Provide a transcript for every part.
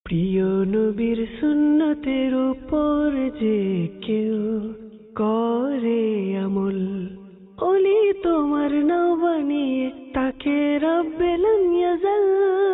প্রিয় নবীর সুন্নতের উপর যে কেউ করে আমল, ওলি তোমার নাম বানিয়ে তাকে রব্বে লাম ইয়াজাল।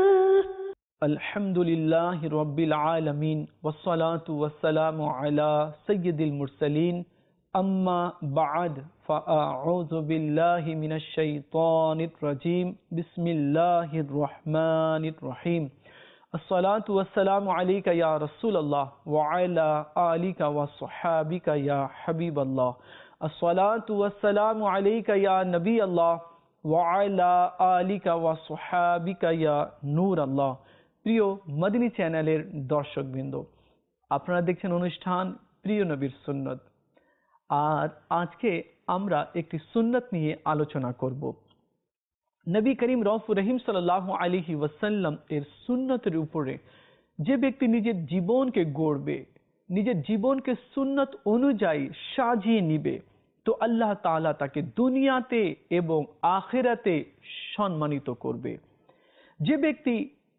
আলহামদুলিল্লাহি রাব্বিল আলামিন ওয়াসসালাতু ওয়াসসালামু আলা সাইয়্যিদিল মুরসালিন আম্মা বা'দ ফাআউযু বিল্লাহি মিনাশ শাইতানির রাজীম বিসমিল্লাহির রহমানির রহিম। আসসালাতু ওয়াসসালামু আলাইকা ইয়া রাসূলুল্লাহ ওয়া আলা আলিকা ওয়া সাহবিকা ইয়া হাবিবাল্লাহ। আসসালাতু ওয়াসসালামু আলাইকা ইয়া নবিয়াল্লাহ ওয়া আলা আলিকা ওয়া সাহবিকা ইয়া নূরাল্লাহ। প্রিয় মদিনী চ্যানেলের দর্শকবৃন্দ, আপনারা দেখছেন অনুষ্ঠান প্রিয় নবীর সুন্নত। আর আজকে আমরা একটি সুন্নত নিয়ে আলোচনা করব। নবী করিম রউফুর রহিম সাল্লাল্লাহু আলাইহি ওয়াসাল্লাম এর সুন্নতের উপরে যে ব্যক্তি নিজের জীবনকে গড়বে, নিজের জীবনকে সুন্নত অনুযায়ী সাজিয়ে নিবে, তো আল্লাহ তাআলা তাকে দুনিয়াতে এবং আখিরাতে সম্মানিত করবে। যে ব্যক্তি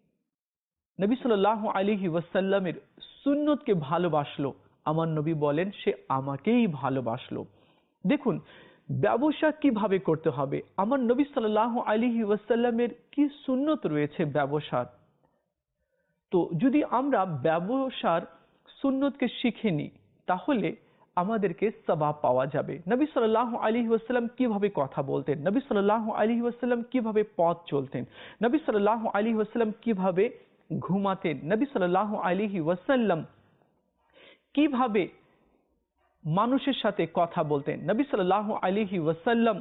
নবী সাল্লাল্লাহু আলাইহি ওয়াসাল্লামের সুন্নতকে ভালোবাসলো, আমার নবী বলেন সে আমাকেই ভালোবাসলো। দেখুন, ব্যবসা কিভাবে করতে হবে, আমার নবী সাল্লাল্লাহু আলাইহি ওয়াসাল্লামের কি সুন্নত রয়েছে ব্যবসার। তো যদি আমরা ব্যবসার সুন্নতকে শিখে নিই, তাহলে আমাদেরকে সওয়াব পাওয়া যাবে। নবী সাল্লাল্লাহু আলাইহি ওয়াসাল্লাম কিভাবে কথা বলতেন, নবী সাল্লাল্লাহু আলাইহি ওয়াসাল্লাম কিভাবে পথ চলতেন, নবী সাল্লাল্লাহু আলাইহি ওয়াসাল্লাম কিভাবে ঘুমাতেন, নবী সাল্লাল্লাহু আলাইহি ওয়াসাল্লাম কিভাবে মানুষের সাথে কথা বলতেন, নবী সাল্লাল্লাহু আলাইহি ওয়াসাল্লাম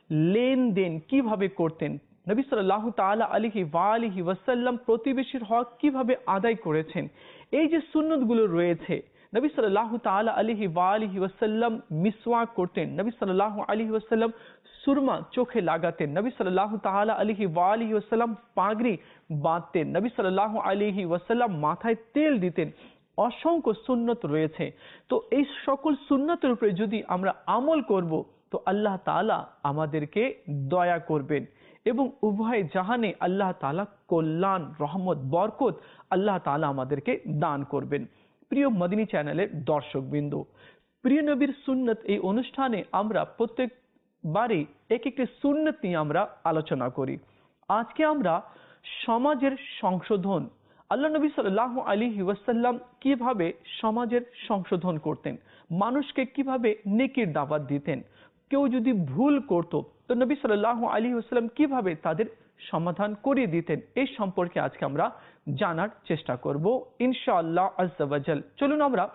লেনদেন কিভাবে করতেন, নবী সাল্লাল্লাহু তাআলা আলাইহি ওয়া আলিহি ওয়াসাল্লাম প্রতিবেশীর হক কিভাবে আদায় করেছেন। এই যে সুন্নতগুলো রয়েছে, নবী সাল্লাল্লাহু তাআলা আলাইহি ওয়া আলিহি ওয়াসাল্লাম মিসওয়াক করতেন, নবী সাল্লাল্লাহু আলাইহি ওয়াসাল্লাম সুরমা চোখে লাগাতেন, নবী সাল্লাল্লাহু তাআলা আলাইহি ওয়া আলিহি ওয়াসাল্লাম পাগড়ি বাঁধতেন, নবী সাল্লাল্লাহু আলাইহি ওয়াসাল্লাম মাথায় তেল দিতেন। অসংখ্য সুন্নত রয়েছে। তো এই সকল সুন্নতের উপরে যদি আমরা আমল করব, তো আল্লাহ তাআলা আমাদেরকে দয়া করবেন এবং উভয় জাহানে আল্লাহ তাআলা কল্যাণ, রহমত, বরকত আল্লাহ তাআলা আমাদেরকে দান করবেন। প্রিয় মদিনী চ্যানেলের দর্শকবৃন্দ, প্রিয় নবীর সুন্নত এই অনুষ্ঠানে আমরা প্রত্যেকবারই এক একটি সুন্নত নিয়ে আমরা আলোচনা করি। আজকে আমরা সমাজের সংশোধন, আল্লাহ নবী সাল্লাল্লাহু আলাইহি ওয়াসাল্লাম কিভাবে সমাজের সংশোধন করতেন, মানুষকে কিভাবে নেকির দাওয়াত দিতেন, কেউ যদি ভুল করত তো নবী সাল্লাল্লাহু আলাইহি ওয়াসাল্লাম কিভাবে তাদের সমাধান করিয়ে দিতেন, এই সম্পর্কে আজকে আমরা জানার চেষ্টা করব ইনশাআল্লাহ আজ্জা ওয়া জাল। চলুন আমরা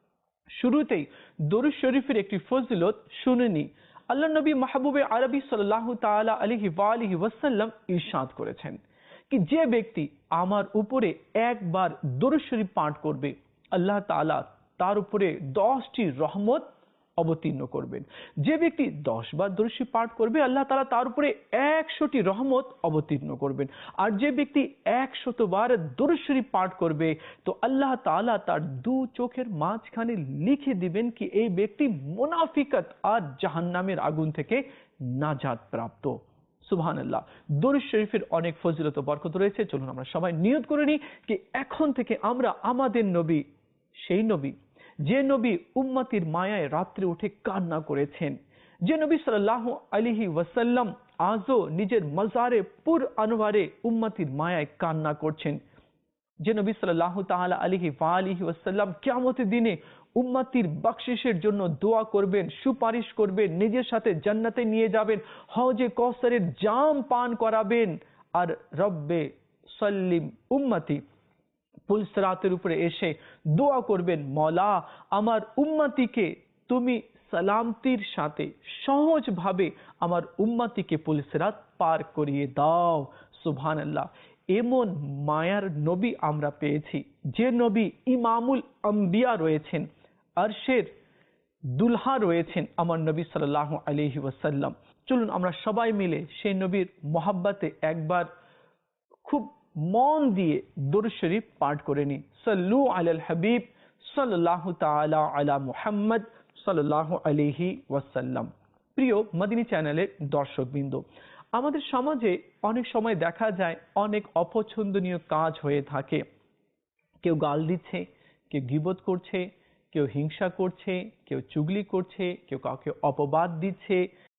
শুরুতেই দরুদ শরীফের একটি ফজিলত শুনে নিই। আল্লাহ নবী মাহবুবে আরবি সাল্লাল্লাহু তাআলা আলাইহি ওয়া আলিহি ওয়াসাল্লাম ইরশাদ করেছেন কি যে ব্যক্তি আমার উপরে একবার দরুদ শরীফ পাঠ করবে, আল্লাহ তাআলা তার উপরে 10টি রহমত অবতীর্ণ করবেন। যে ব্যক্তি 10 বার দরুদ শরীফ পাঠ করবে, আল্লাহ তাআলা তার উপরে 100টি রহমত অবতীর্ণ করবেন। আর যে ব্যক্তি 100 বার দরুদ শরীফ পাঠ করবে, তো আল্লাহ তাআলা তার দু চোখের মাঝখানে লিখে দিবেন কি এই ব্যক্তি মুনাফিকত আর জাহান্নামের আগুন থেকে নাজাত প্রাপ্ত। সুবহানাল্লাহ। দরুদ শরীফের অনেক ফজিলত ও বরকত রয়েছে। চলুন আমরা সবাই নিয়ত করে নিই কি এখন থেকে আমরা আমাদের নবী, সেই নবী যে নবী উম্মতির মায়ায় রাত্রে উঠে কান্না করেছেন, যে নবী সাল্লাল্লাহু আলাইহি ওয়াসাল্লাম আজও নিজের মাজারে পুর আনওয়ারে উম্মতির মায়ায় কান্না করছেন, যে নবী সাল্লাল্লাহু তাআলা আলাইহি ওয়া আলিহি ওয়াসাল্লাম কিয়ামতের দিনে উম্মতির বখশিশের জন্য দোয়া করবেন, সুপারিশ করবেন, নিজের সাথে জান্নাতে নিয়ে যাবেন, হওজে কাউসারের জাম পান করাবেন, আর রব্বে সাল্লিম উম্মতি পুলসরাতের উপরে এসে দোয়া করবেন, মওলা আমার উম্মতিকে তুমি সালামতির সাথে সহজভাবে আমার উম্মতিকে পুলসরাত পার করিয়ে দাও। সুবহানাল্লাহ। এমন মায়ার নবী আমরা পেয়েছি, যে নবী ইমামুল আম্বিয়া রয়েছেন, আরশের দুলহা রয়েছেন আমার নবী সাল্লাল্লাহু আলাইহি ওয়াসাল্লাম। চলুন আমরা সবাই মিলে সেই নবীর মহব্বতে একবার খুব মন দিয়ে দরুদ শরীফ পাঠ করে নিই। সাল্লু আলাল হাবিব সাল্লাল্লাহু তাআলা আলা মুহাম্মদ সাল্লাল্লাহু আলাইহি ওয়াসাল্লাম। প্রিয় মদিনী চ্যানেলের দর্শকবৃন্দ, আমাদের সমাজে অনেক সময় দেখা যায় অনেক অপছন্দনীয় কাজ হয়ে থাকে, কেউ গাল দিচ্ছে, কেউ গীবত করছে, কেউ হিংসা করছে, কেউ চুগলি করছে, কেউ কাউকে অপবাদ দিচ্ছে,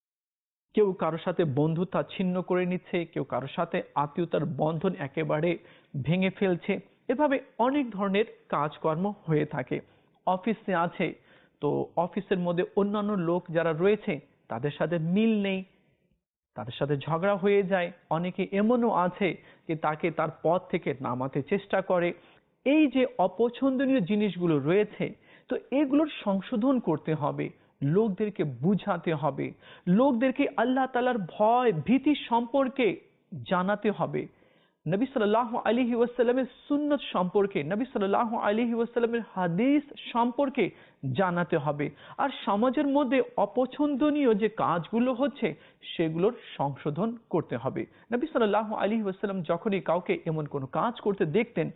কেউ কারোর সাথে বন্ধুতা ছিন্ন করে নিচ্ছে, কেউ কারোর সাথে আত্মীয়তার বন্ধন একেবারে ভেঙে ফেলছে। এভাবে অনেক ধরনের কাজকর্ম হয়ে থাকে। অফিসে আছে, তো অফিসের মধ্যে অন্যান্য লোক যারা রয়েছে তাদের সাথে মিল নেই, তাদের সাথে ঝগড়া হয়ে যায়। অনেকে এমনও আছে যে তাকে তার পদ থেকে নামাতে চেষ্টা করে। এই যে অপছন্দনীয় জিনিসগুলো রয়েছে, তো এগুলোর সংশোধন করতে হবে, লোকদেরকে বুঝাতে হবে, লোকদেরকে আল্লাহ তাআলার ভয় ভীতি সম্পর্কে জানাতে হবে, নবী সাল্লাল্লাহু আলাইহি ওয়াসাল্লামের সুন্নত সম্পর্কে, নবী সাল্লাল্লাহু আলাইহি ওয়াসাল্লামের হাদিস সম্পর্কে জানাতে হবে। আর সমাজের মধ্যে অপছন্দনীয় যে কাজগুলো হচ্ছে সেগুলোর সংশোধন করতে হবে। নবী সাল্লাল্লাহু আলাইহি ওয়াসাল্লাম যখনই কাউকে এমন কোনো কাজ করতে দেখতেন,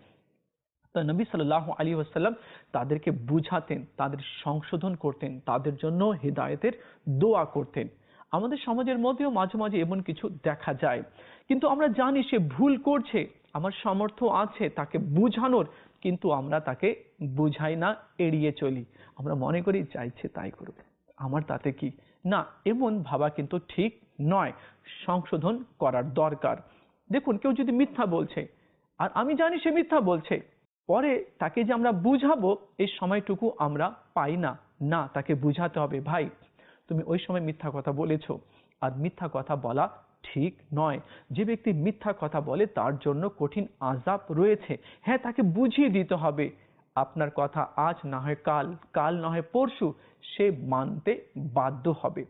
তা নবী সাল্লাল্লাহু আলাইহি ওয়াসাল্লাম তাদেরকে বুঝাতেন, তাদের সংশোধন করতেন, তাদের জন্য হিদায়াতের দোয়া করতেন। আমাদের সমাজের মধ্যেও মাঝে মাঝে এমন কিছু দেখা যায়, কিন্তু আমরা জানি সে ভুল করছে, আমার সামর্থ্য আছে তাকে বুঝানোর, কিন্তু আমরা তাকে বুঝাই না, এড়িয়ে চলি। আমরা মনে করি চাইছে তাই করবে, আমার তাতে কি। না, এমন ভাবা কিন্তু ঠিক নয়, সংশোধন করার দরকার। দেখুন, কেউ যদি মিথ্যা বলছে আর আমি জানি সে মিথ্যা বলছে, পরে তাকে যে আমরা বুঝাবো এই সময়টুকু আমরা পাই না। না, তাকে বুঝাতে হবে, ভাই তুমি ওই সময় মিথ্যা কথা বলেছো, আর মিথ্যা কথা বলা ঠিক নয়। যে ব্যক্তি মিথ্যা কথা বলে তার জন্য কঠিন আযাব রয়েছে। হ্যাঁ, তাকে বুঝিয়ে দিতে হবে, আপনার কথা আজ না হয় কাল, কাল না হয় পরশু সে মানতে বাধ্য হবে।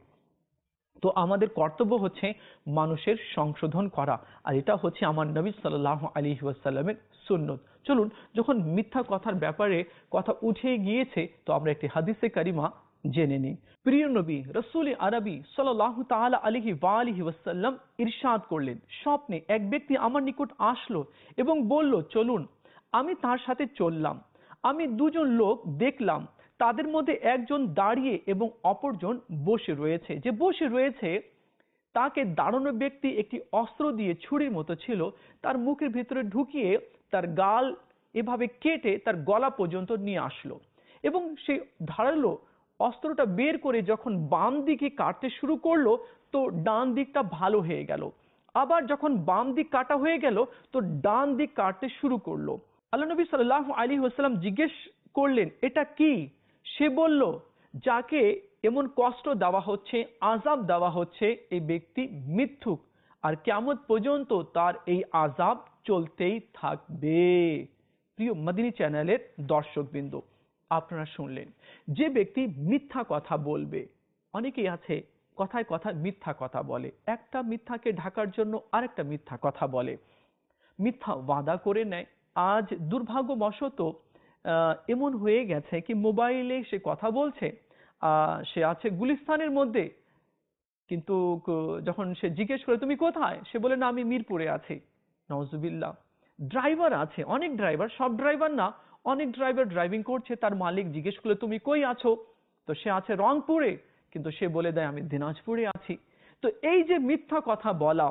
তো আমাদের কর্তব্য হচ্ছে মানুষের সংশোধন করা, আর এটা হচ্ছে আমার নবী সাল্লাল্লাহু আলাইহি ওয়াসাল্লামের সুন্নত। চলুন, যখন মিথ্যা কথার ব্যাপারে কথা উঠে গিয়েছে, তো আমরা একটি হাদিসে কারিমা জেনে নিই। প্রিয় নবী রাসূল আরবি সাল্লাল্লাহু তাআলা আলাইহি ওয়া আলিহি ওয়াসাল্লাম ইরশাদ করলেন, স্বপ্নে এক ব্যক্তি আমার নিকট আসলো এবং বলল, চলুন। আমি তার সাথে চললাম। আমি দুজন লোক দেখলাম, তাদের মধ্যে একজন দাঁড়িয়ে এবং অপরজন বসে রয়েছে। যে বসে রয়েছে তাকে দাঁড়ানো ব্যক্তি একটি অস্ত্র দিয়ে, ছুরির মতো ছিল, তার মুখের ভিতরে ঢুকিয়ে তার গাল এভাবে কেটে তার গলা পর্যন্ত নিয়ে আসলো, এবং সেই ধারালো অস্ত্রটা বের করে যখন বাম দিকে কাটতে শুরু করলো, তো ডান দিকটা ভালো হয়ে গেল। আবার যখন বাম দিক কাটা হয়ে গেল, তো ডান দিক কাটতে শুরু করলো। আল্লাহ নবী সাল্লাল্লাহু আলাইহি ওয়াসাল্লাম জিজ্ঞেস করলেন, এটা কি? সে বলল, যাকে এমন কষ্ট দেওয়া হচ্ছে, আযাব দেওয়া হচ্ছে, এই ব্যক্তি মিথ্যুক, আর কিয়ামত পর্যন্ত তার এই আযাব চলতেই থাকবে। প্রিয় মদিনী চ্যানেলের দর্শকবৃন্দ, আপনারা শুনলেন, যে ব্যক্তি মিথ্যা কথা বলবে, অনেকেই আছে কথায় কথায় মিথ্যা কথা বলে, একটা মিথ্যাকে ঢাকার জন্য আরেকটা মিথ্যা কথা বলে, মিথ্যা ওয়াদা করে নেয়। আজ দুর্ভাগ্যবশত এমন হয়ে গেছে কি, মোবাইলে সে কথা বলছে, সে আছে গুলিস্তানের মধ্যে, কিন্তু যখন সে জিজ্ঞেস করে তুমি কোথায়, সে বলে না আমি মিরপুরে আছি। নাউজুবিল্লাহ। ড্রাইভার আছে, অনেক ড্রাইভার, সব ড্রাইভার না, অনেক ড্রাইভার ড্রাইভিং করছে, তার মালিক জিজ্ঞেস করলে তুমি কই আছো, তো সে আছে রংপুরে, কিন্তু সে বলে দেয় আমি দিনাজপুরে আছি। তো এই যে মিথ্যা কথা বলা,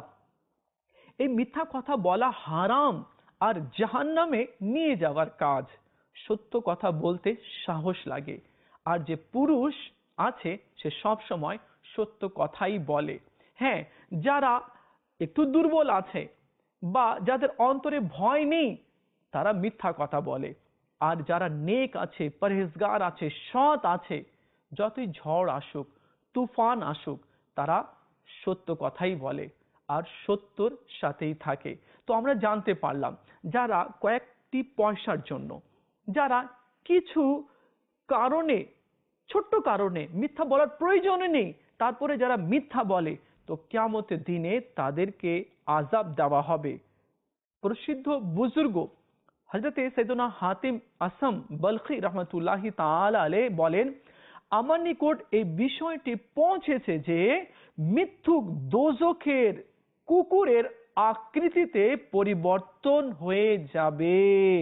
এই মিথ্যা কথা বলা হারাম আর জাহান্নামে নিয়ে যাওয়ার কাজ। সত্য কথা বলতে সাহস লাগে, আর যে পুরুষ আছে সে সব সময় সত্য কথাই বলে। হ্যাঁ, যারা একটু দুর্বল আছে বা যাদের অন্তরে ভয় নেই, তারা মিথ্যা কথা বলে। আর যারা নেক আছে, পরহেজগার আছে, সৎ আছে, যতই ঝড় আসুক, তুফান আসুক, তারা সত্য কথাই বলে আর সত্যর সাথেই থাকে। তো আমরা জানতে পারলাম, যারা কয়েকটি পয়সার জন্য, যারা কিছু কারণে, ছোট্ট কারণে মিথ্যা বলার প্রয়োজন নেই, তারপরে যারা মিথ্যা বলে, তো কিয়ামতের দিনে তাদেরকে আযাব দেওয়া হবে। প্রসিদ্ধ বুজুর্গ হযরতে সাইয়েদনা হাতিম আসম বলখি রহমতুল্লাহি তাআলা আলাইহি বলেন, আমার নিকট এই বিষয়টি পৌঁছেছে যে মিথ্যুক দোজখের কুকুরের আকৃতিতে পরিবর্তন হয়ে যাবে।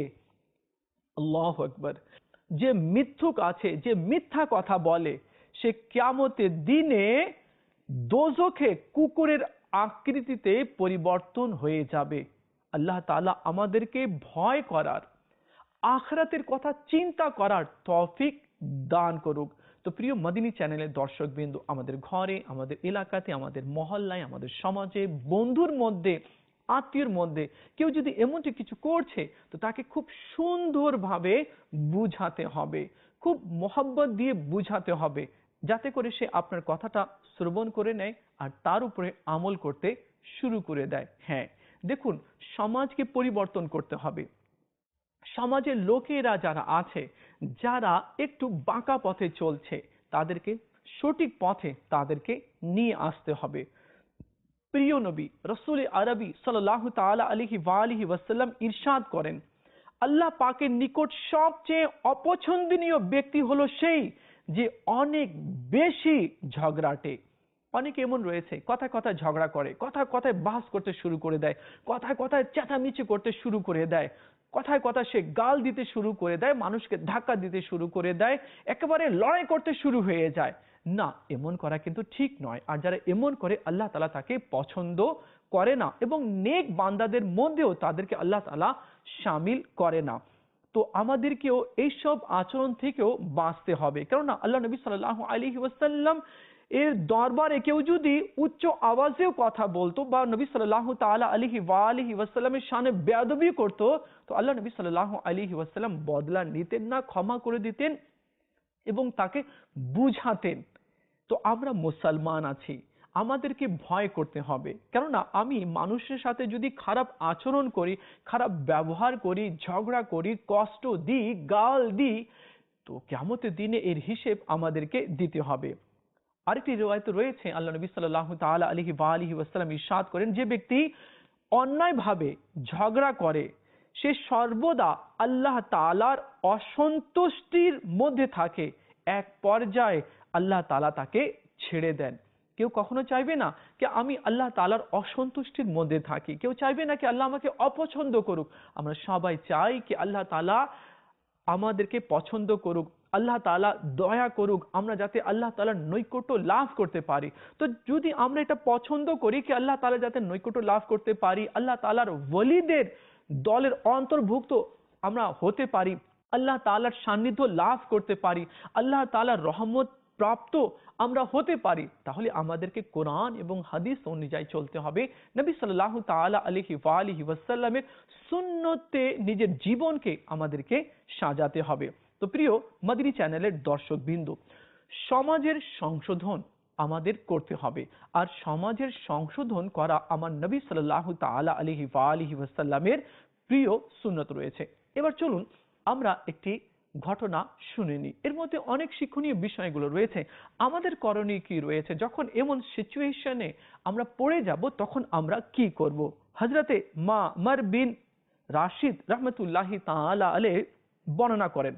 আল্লাহু আকবার। যে মিথ্যুক আছে, যে মিথ্যা কথা বলে, সে কিয়ামতের দিনে দোজখে কুকুরের আকৃতিতে পরিবর্তন হয়ে যাবে। আল্লাহ তাআলা আমাদেরকে ভয় করার, আখিরাতের কথা চিন্তা করার তৌফিক দান করুক। তো প্রিয় মদিনী চ্যানেলের দর্শকবৃন্দ, আমাদের ঘরে, আমাদের এলাকাতে, আমাদের মহল্লায়, আমাদের সমাজে, বন্ধুর মধ্যে, আত্মীয়র মধ্যে কেউ যদি এমনটি কিছু করছে, তো তাকে খুব সুন্দরভাবে বুঝাতে হবে, খুব মোহাব্বত দিয়ে বুঝাতে হবে, যাতে করে সে আপনার কথাটা শ্রবণ করে নেয় আর তার উপরে আমল করতে শুরু করে দেয়। হ্যাঁ, দেখুন, সমাজকে পরিবর্তন করতে হবে। সমাজের লোকেরা যারা আছে, যারা একটু বাঁকা পথে চলছে, তাদেরকে সঠিক পথে তাদেরকে নিয়ে আসতে হবে। প্রিয় নবী রাসূল আরবি সাল্লাল্লাহু তাআলা আলাইহি ওয়া আলিহি ওয়াসাল্লাম ইরশাদ করেন, আল্লাহ পাকের নিকট সবচেয়ে অপছন্দনীয় ব্যক্তি হলো সেই যে অনেক বেশি ঝগড়াটে। অনেকে এমন রয়েছে, কথায় কথায় ঝগড়া করে, কথায় কথায় বাস করতে শুরু করে দেয়, কথায় কথায় চেঁচামেচি করতে শুরু করে দেয়, কথায় কথায় সে গাল দিতে শুরু করে দেয়, মানুষকে ধাক্কা দিতে শুরু করে দেয়, একেবারে লড়াই করতে শুরু হয়ে যায়। না, এমন করা কিন্তু ঠিক নয়। আর যারা এমন করে, আল্লাহ তাআলা তাকে পছন্দ করে না, এবং নেক বান্দাদের মধ্যেও তাদেরকে আল্লাহ তাআলা শামিল করে না। তো আমাদেরকেও এইসব আচরণ থেকেও বাঁচতে হবে, কেননা আল্লাহ নবী সাল্লাল্লাহু আলাইহি ওয়াসাল্লাম এর দরবারে কেউ যদি উচ্চ আওয়াজেও কথা বলতো বা নবী সাল্লাল্লাহু তাআলা আলাইহি ওয়া আলিহি ওয়াসাল্লামের শানে বেয়াদবি করত, তো আল্লাহ নবী সাল্লাল্লাহু আলাইহি ওয়াসাল্লাম বদলা নিতেন না, ক্ষমা করে দিতেন এবং তাকে বুঝাতেন। তো আমরা মুসলমান আছি, আমাদেরকে ভয় করতে হবে, কেননা আমি মানুষের সাথে যদি খারাপ আচরণ করি, খারাপ ব্যবহার করি, ঝগড়া করি, কষ্ট দিই, গাল দিই, তো কিয়ামতের দিনে এর হিসেব আমাদেরকে দিতে হবে। আরেকটি রিওয়ায়াতে রয়েছে, আল্লাহ নবী সাল্লাল্লাহু তাআলা আলাইহি ওয়া আলিহি ওয়াসাল্লাম ইরশাদ করেন, যে ব্যক্তি অন্যায়ভাবে ঝগড়া করে, সে সর্বদা আল্লাহ তাআলার অসন্তুষ্টির মধ্যে থাকে। এক পর্যায়ে আল্লাহ তাআলা তাকে ছেড়ে দেন। কেউ কখনো চাইবে না যে আমি আল্লাহ তাআলার অসন্তুষ্টির মধ্যে থাকি, কেউ চাইবে না কি আল্লাহ আমাকে অপছন্দ করুক। আমরা সবাই চাই কি আল্লাহ তাআলা আমাদেরকে পছন্দ করুক, আল্লাহ তাআলা দয়া করুক, আমরা যাতে আল্লাহ তাআলার নৈকট্য লাভ করতে পারি। তো যদি আমরা এটা পছন্দ করি কি আল্লাহ তাআলা যাতে নৈকট্য লাভ করতে পারি, আল্লাহ তাআলার ওলিদের দলের অন্তর্ভুক্ত আমরা হতে পারি, আল্লাহ তাআলার সান্নিধ্য লাভ করতে পারি, আল্লাহ তাআলার রহমত প্রাপ্ত আমরা হতে পারি, তাহলে আমাদেরকে কোরআন এবং হাদিস অনুযায়ী চলতে হবে। নবী সাল্লাল্লাহু তাআলা আলাইহি ওয়া আলিহি ওয়াসাল্লামের সুন্নতে নিজের জীবনকে আমাদেরকে সাজাতে হবে। তো প্রিয় মদিনী চ্যানেলের দর্শকবৃন্দ, সমাজের সংশোধন আমাদের করতে হবে, আর সমাজের সংশোধন করা আমার নবী সাল্লাল্লাহু তাআলা আলাইহি ওয়া আলিহি ওয়াসাল্লামের প্রিয় সুন্নত রয়েছে। এবার চলুন আমরা একটি ঘটনা শুনে নিই, এর মধ্যে অনেক শিক্ষণীয় বিষয়গুলো রয়েছে। আমাদের করণীয় কি রয়েছে, যখন এমন সিচুয়েশনে আমরা পড়ে যাব তখন আমরা কি করব। হযরতে মা'মার বিন রাশিদ রাহমাতুল্লাহি তাআলা আলাইহি বর্ণনা করেন,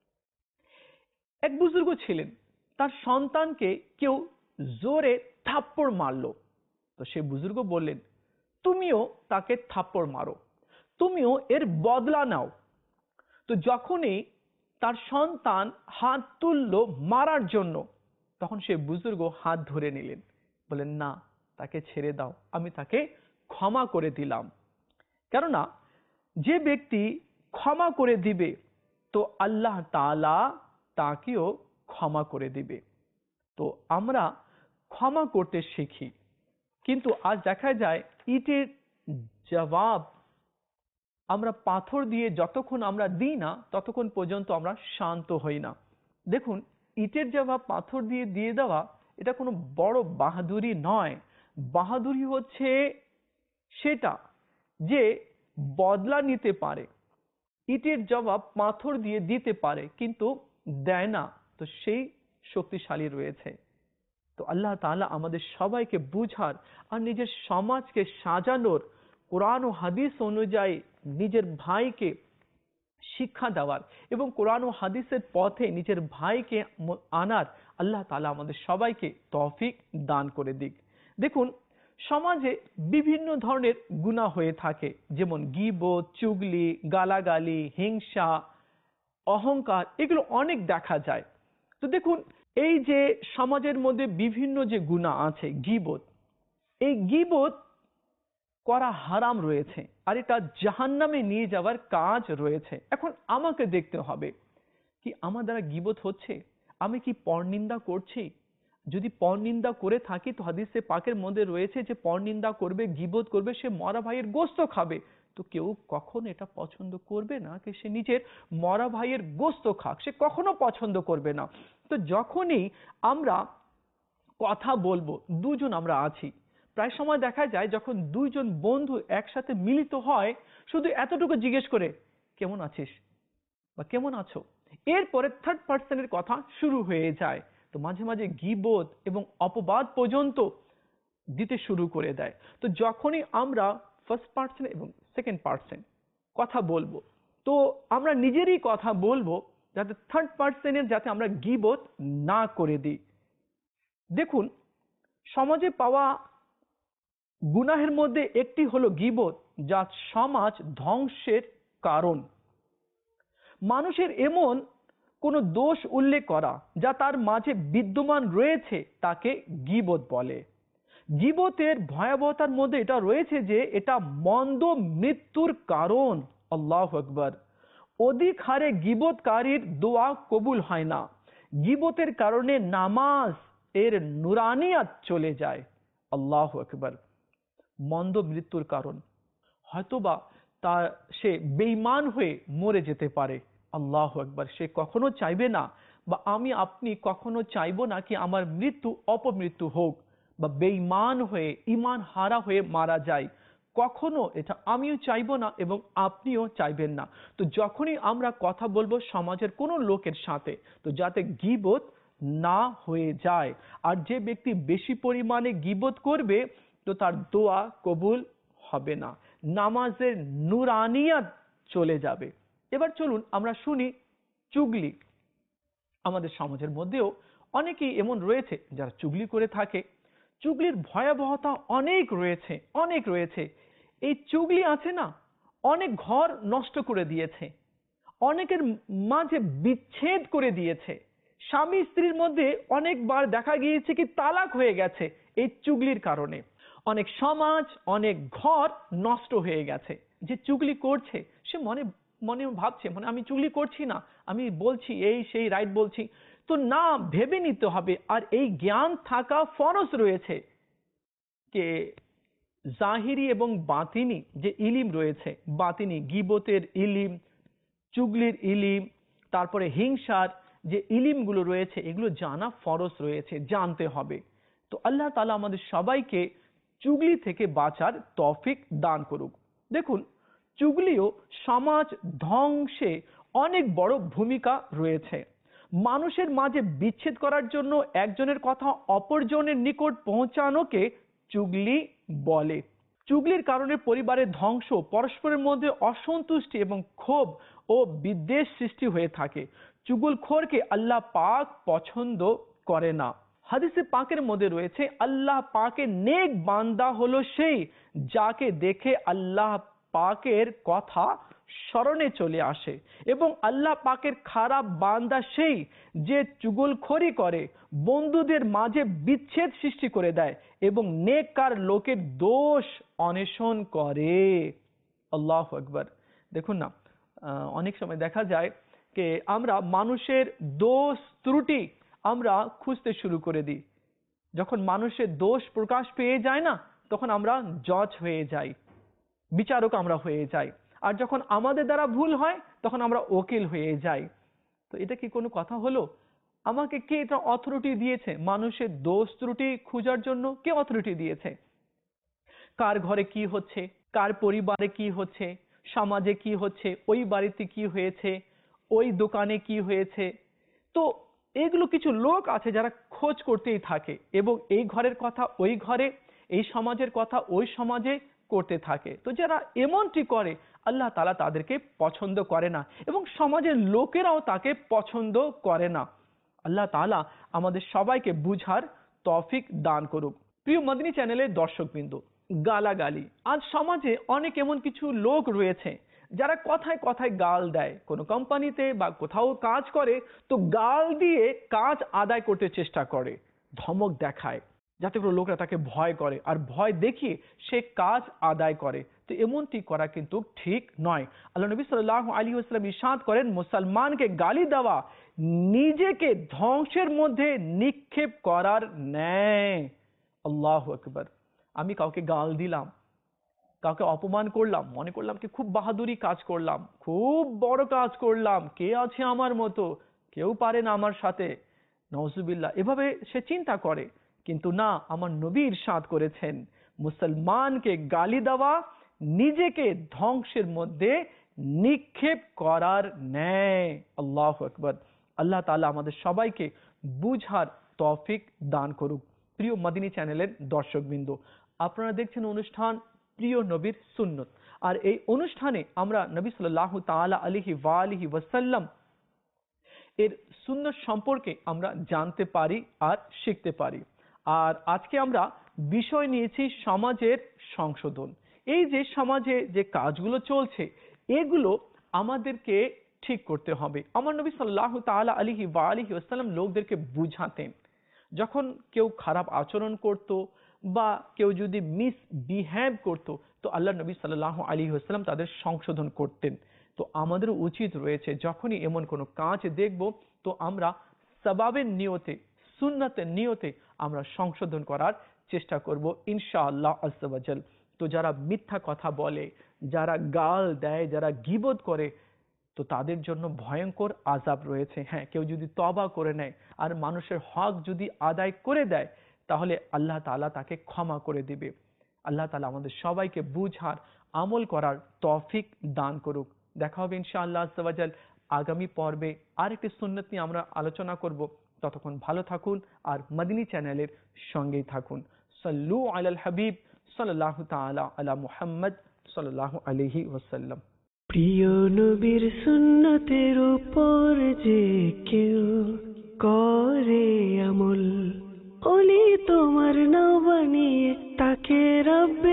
এক বুজুর্গ ছিলেন, তার সন্তানকে কেউ জোরে থাপ্পড় মারলো। তো সে বুজুর্গ বললেন, তুমিও তাকে থাপ্পড় মারো, তুমিও এর বদলা নাও। তো যখনই তার সন্তান হাত তুললো মারার জন্য, তখন সে বুজুর্গ হাত ধরে নিলেন, বলেন, না, তাকে ছেড়ে দাও, আমি তাকে ক্ষমা করে দিলাম। কেননা যে ব্যক্তি ক্ষমা করে দিবে, তো আল্লাহ তাআলা তাকেও ক্ষমা করে দিবে। তো আমরা ক্ষমা করতে শিখি, কিন্তু আজ দেখা যায় ইটের জবাব আমরা পাথর দিয়ে যতক্ষণ আমরা দিই না, ততক্ষণ পর্যন্ত আমরা শান্ত হই না। দেখুন, ইটের জবাব পাথর দিয়ে দিয়ে দেওয়া এটা কোনো বড় বাহাদুরি নয়। বাহাদুরি হচ্ছে সেটা যে বদলা নিতে পারে, ইটের জবাব পাথর দিয়ে দিতে পারে কিন্তু দেয় না, তো সেই শক্তিশালী রয়েছে। তো আল্লাহ তাআলা আমাদের সবাইকে বুঝার আর নিজের সমাজকে সাজানোর, কোরআন ও হাদিস অনুযায়ী নিজের ভাইকে শিক্ষা দেওয়ার এবং কোরআন ও হাদিসের পথে নিজের ভাইকে আনার আল্লাহ তাআলা আমাদের সবাইকে তৌফিক দান করে দিক। দেখুন, সমাজে বিভিন্ন ধরনের গুনাহ হয়ে থাকে, যেমন গীবত, চুগলি, গালাগালি, হিংসা, অহংকার, এগুলো অনেক দেখা যায়। তো দেখুন, এই যে সমাজের মধ্যে বিভিন্ন যে গুনাহ আছে, গীবত, এই গীবত করা হারাম রয়েছে, আর এটা জাহান্নামে নিয়ে যাওয়ার কাজ রয়েছে। এখন আমাকে দেখতে হবে কি আমার দ্বারা গীবত হচ্ছে, আমি কি পরনিন্দা করছি। যদি পরনিন্দা করে থাকি তো হাদিসে পাকের মধ্যে রয়েছে যে পরনিন্দা করবে, গীবত করবে, সে মরা ভাইয়ের গোশত খাবে। তো কেউ কখনো এটা পছন্দ করবে না যে সে নিজের মরা ভাইয়ের গোশত খাক, সে কখনো পছন্দ করবে না। তো যখনই আমরা কথা বলবো, দুজন আমরা আছি, প্রায় সময় দেখা যায় যখন দুইজন বন্ধু একসাথে মিলিত হয়, শুধু এতটুকু জিজ্ঞেস করে কেমন আছিস বা কেমন আছো, এরপরে থার্ড পার্সনের কথা শুরু হয়ে যায়। তো মাঝে মাঝে গীবত এবং অপবাদ পর্যন্ত দিতে শুরু করে দেয়। তো যখনই আমরা ফার্স্ট পার্সন এবং সেকেন্ড পার্সন কথা বলবো, তো আমরা নিজেরই কথা বলবো যাতে থার্ড পার্সনের যাতে আমরা গীবত না করে দিই। দেখুন, সমাজে পাওয়া গুনাহের মধ্যে একটি হলো গীবত, যা সমাজ ধ্বংসের কারণ। মানুষের এমন কোনো দোষ উল্লেখ করা যা তার মাঝে বিদ্যমান রয়েছে তাকে গীবত বলে। গীবতের ভয়াবহতার মধ্যে এটা রয়েছে যে এটা মন্দ মৃত্যুর কারণ। আল্লাহু আকবার। অধিক হারে গীবতকারীর দোয়া কবুল হয় না। গীবতের কারণে নামাজ এর নুরানিয়াত চলে যায়। আল্লাহু আকবার। মন্দ মৃত্যুর কারণ, হয়তোবা সে বেঈমান হয়ে মরে যেতে পারে। আল্লাহু আকবার। সে কখনো চাইবে না, বা আমি আপনি কখনো চাইবো না কি আমার মৃত্যু অপমৃত্যু হোক, বা বেঈমান হয়ে ঈমান হারা হয়ে মারা যায়। কখনো এটা আমিও চাইবো না এবং আপনিও চাইবেন না। তো যখনই আমরা কথা বলবো সমাজের কোনো লোকের সাথে, তো যাতে গীবত না হয়ে যায়। আর যে ব্যক্তি বেশি পরিমাণে গীবত করবে তো তার দোয়া কবুল হবে না, নামাজের নুরানিয়াত চলে যাবে। এবার চলুন আমরা শুনি চুগলি। আমাদের সমাজের মধ্যেও অনেকেই এমন রয়েছে যারা চুগলি করে থাকে। চুগলির ভয়াবহতা অনেক রয়েছে, অনেক রয়েছে। এই চুগলি আছে না, অনেক ঘর নষ্ট করে দিয়েছে, অনেকের মাঝে বিচ্ছেদ করে দিয়েছে। স্বামী স্ত্রীর মধ্যে অনেকবার দেখা গিয়েছে কি তালাক হয়ে গেছে এই চুগলির কারণে। অনেক সমাজ, অনেক ঘর নষ্ট হয়ে গেছে। যে চুগলি করছে সে মনে মনে ভাবছে মানে আমি চুগলি করছি না, আমি বলছি এই সেই রাইট বলছি। তো না, ভেবে নিতে হবে। আর এই জ্ঞান থাকা ফরজ রয়েছে যে জাহিরি এবং বাতিনি যে ইলিম রয়েছে, বাতিনি গীবতের ইলিম, চুগলির ইলিম, তারপরে হিংসার যে ইলিমগুলো রয়েছে এগুলো জানা ফরজ রয়েছে, জানতে হবে। তো আল্লাহ তাআলা আমাদের সবাইকে চুগলি থেকে বাঁচার তৌফিক দান করুক। দেখুন, চুগলিও সমাজ ধ্বংসে অনেক বড় ভূমিকা রয়েছে। মানুষের মাঝে বিচ্ছেদ করার জন্য একজনের কথা অপরজনের নিকট পৌঁছানোকে চুগলি বলে। চুগলির কারণে পরিবারের ধ্বংস, পরস্পরের মধ্যে অসন্তুষ্টি এবং ক্ষোভ ও বিদ্বেষ সৃষ্টি হয়ে থাকে। চুগলখোরকে আল্লাহ পাক পছন্দ করে না। হাদিসে পাকের মধ্যে রয়েছে আল্লাহ পাকের নেক বান্দা হলো সেই যাকে দেখে আল্লাহ পাকের কথা স্মরণে চলে আসে, এবং আল্লাহ পাকের খারাপ বান্দা সেই যে চুগলখড়ি করে, বন্ধুদের মাঝে বিচ্ছেদ সৃষ্টি করে দেয় এবং নেককার লোকের দোষ অন্বেষণ করে। আল্লাহু আকবার। দেখুন না, অনেক সময় দেখা যায় যে আমরা মানুষের দোষ ত্রুটি আমরা খুঁজতে শুরু করে দিই। যখন মানুষের দোষ প্রকাশ পেয়ে যায় না, তখন আমরা জজ হয়ে যাই, বিচারক আমরা হয়ে যাই। আর যখন আমাদের দ্বারা ভুল হয় তখন আমরা ওকিল হয়ে যাই। তো এটা কি কোনো কথা হলো? আমাকে কে এটা অথরিটি দিয়েছে মানুষের দোষ ত্রুটি খোঁজার জন্য? কে অথরিটি দিয়েছে? কার ঘরে কি হচ্ছে, কার পরিবারে কি হচ্ছে, সমাজে কি হচ্ছে, ওই বাড়িতে কি হয়েছে, ওই দোকানে কি হয়েছে। তো এগুলো কিছু লোক আছে যারা খোঁজ করতেই থাকে এবং এই ঘরের কথা ওই ঘরে, এই সমাজের কথা ওই সমাজে করতে থাকে। তো যারা এমনটি করে আল্লাহ তাআলা তাদেরকে পছন্দ করে না এবং সমাজের লোকেরাও তাকে পছন্দ করে না। আল্লাহ তাআলা আমাদের সবাইকে বুঝার তৌফিক দান করুক। প্রিয় মদিনী চ্যানেলের দর্শকবৃন্দ, গালাগালি। আজ সমাজে অনেক এমন কিছু লোক রয়েছে যারা কথায় কথায় গাল দেয়। কোনো কোম্পানিতে বা কোথাও কাজ করে তো গাল দিয়ে কাজ আদায় করতে চেষ্টা করে, ধমক দেখায়। যাতে করে লোকরা তাকে ভয় করে আর ভয় দেখিয়ে সে কাজ আদায় করে। তো এমনটি করা কিন্তু ঠিক নয়। আল্লাহ নবী সাল্লাল্লাহু আলাইহি ওয়াসাল্লাম ইরশাদ করেন, মুসলমানকে গালি দেওয়া নিজেকে ধ্বংসের মধ্যে নিক্ষেপ করার ন্যায়। আল্লাহু আকবার। আমি কাউকে গাল দিলাম, কাউকে অপমান করলাম, মনে করলাম কি খুব বাহাদুরি কাজ করলাম, খুব বড় কাজ করলাম, কে আছে আমার মতো, কেউ পারে না আমার সাথে, নওজুবিল্লাহ, এভাবে সে চিন্তা করে। কিন্তু না, আমার নবী ইরশাদ করেছেন মুসলমানকে গালি দেওয়া নিজেকে ধ্বংসের মধ্যে নিক্ষেপ করার ন্যায়। আল্লাহু আকবার। আল্লাহ তাআলা আমাদের সবাইকে বুঝার তৌফিক দান করুক। প্রিয় মাদিনী চ্যানেলের দর্শকবৃন্দ, আপনারা দেখছেন অনুষ্ঠান প্রিয় নবীর সুন্নত, আর এই অনুষ্ঠানে আমরা নবী সাল্লাল্লাহু তাআলা আলাইহি ওয়া আলিহি ওয়াসাল্লাম এর সুন্নত সম্পর্কে আমরা জানতে পারি আর শিখতে পারি। আর আজকে আমরা বিষয় নিয়েছি সমাজের সংশোধন। এই যে সমাজে যে কাজগুলো চলছে এগুলো আমাদেরকে ঠিক করতে হবে। আমার নবী সাল্লাল্লাহু তাআলা আলাইহি ওয়া আলিহি ওয়াসাল্লাম লোকদেরকে বুঝাতেন, যখন কেউ খারাপ আচরণ করত বা কেউ যদি মিসবিহেভ করত, তো আল্লাহ নবী সাল্লাল্লাহু আলাইহি ওয়াসাল্লাম তাদের সংশোধন করতেন। তো আমাদের উচিত রয়েছে যখনই এমন কোনো কাজ দেখব তো আমরা সওয়াবের নিয়তে, সুন্নতের নিয়তে আমরা সংশোধন করার চেষ্টা করব ইনশাআল্লাহ আজ্জা ওয়া জাল। তো যারা মিথ্যা কথা বলে, যারা গাল দেয়, যারা গীবত করে, তো তাদের জন্য ভয়ঙ্কর আযাব রয়েছে। হ্যাঁ, কেউ যদি তওবা করে নেয় আর মানুষের হক যদি আদায় করে দেয় তাহলে আল্লাহ তাআলা তাকে ক্ষমা করে দিবে। আল্লাহ তাআলা আমাদের সবাইকে বুঝার, আমল করার তৌফিক দান করুক। দেখা হবে ইনশাআল্লাহ আজ্জা ওয়া জাল আগামী পর্বে আরেকটি সুন্নত নিয়ে আমরা আলোচনা করব। ততক্ষণ ভালো থাকুন আর মদিনী চ্যানেলের সঙ্গেই থাকুন। সাল্লু আলাল হাবিব সাল্লাল্লাহু তাআলা আলা মুহাম্মদ সাল্লাল্লাহু আলাইহি ওয়াসাল্লাম। প্রিয় নবীর সুন্নতের উপর যে কেউ করে আমল, ওলি তোমার নাম বানিয়ে তাকে রব্বে